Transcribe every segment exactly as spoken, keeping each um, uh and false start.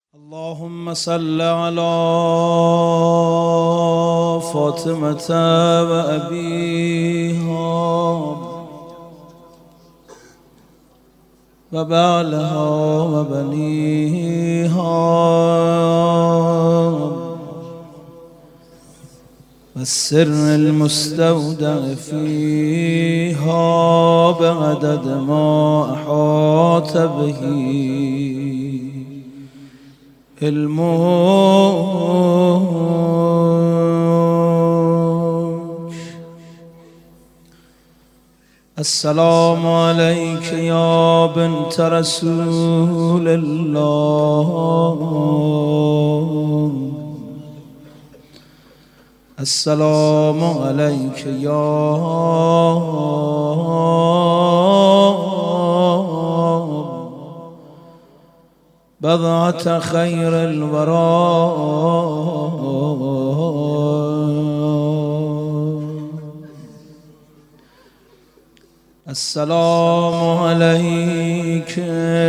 اللهم صل على فاطمة وأبيها وبعلها وبنيها والسر المستودع فيها بعدد ما أحاط به الموج. السلام عليك يا بنت رسول الله. السلام عليك يا بضعة خير الورى. السلام عليك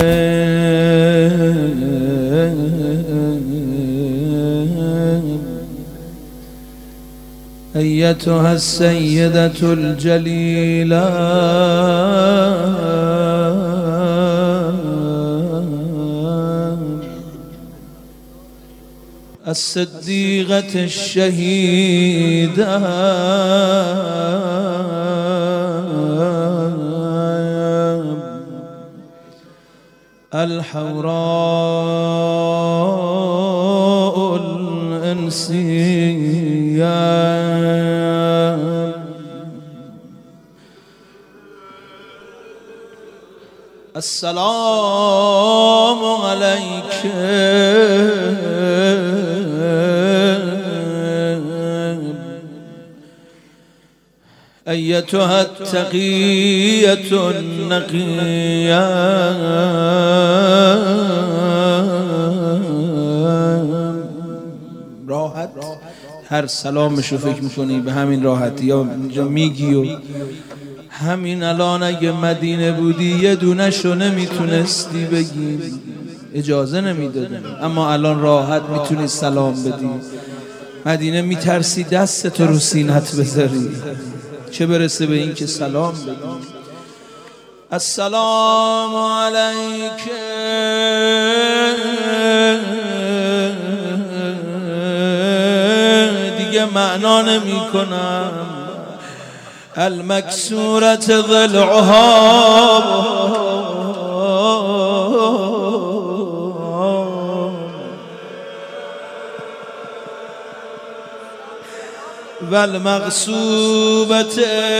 أيتها السيدة الجليلة الصديقة الشهيدة الحوراء الإنسية. السلام عليك أيتها التقية النقية راحت هر سلامشو فکر میکنی به همین راحتی یا اینجا میگی و همین الان اگه مدینه بودی یه دونه‌شو نمیتونستی بگی، اجازه نمیدادن، اما الان راحت میتونی سلام بدی. مدینه میترسی دستتو رو سینت بذاری، چه برسه به این که سلام بگی. السلام علیک دیگه معنا نمی کنم. المکسورت ضلعها والمغصوبت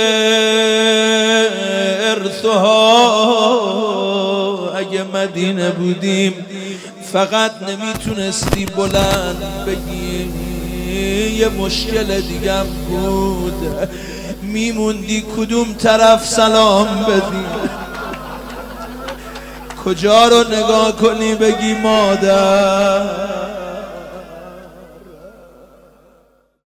ارثها. اگه مدینه بودیم فقط نمیتونستی بلند بگی، یه مشکل دیگم بود، میموندی کدوم طرف سلام بدی، کجا رو نگاه کنی بگی مادر.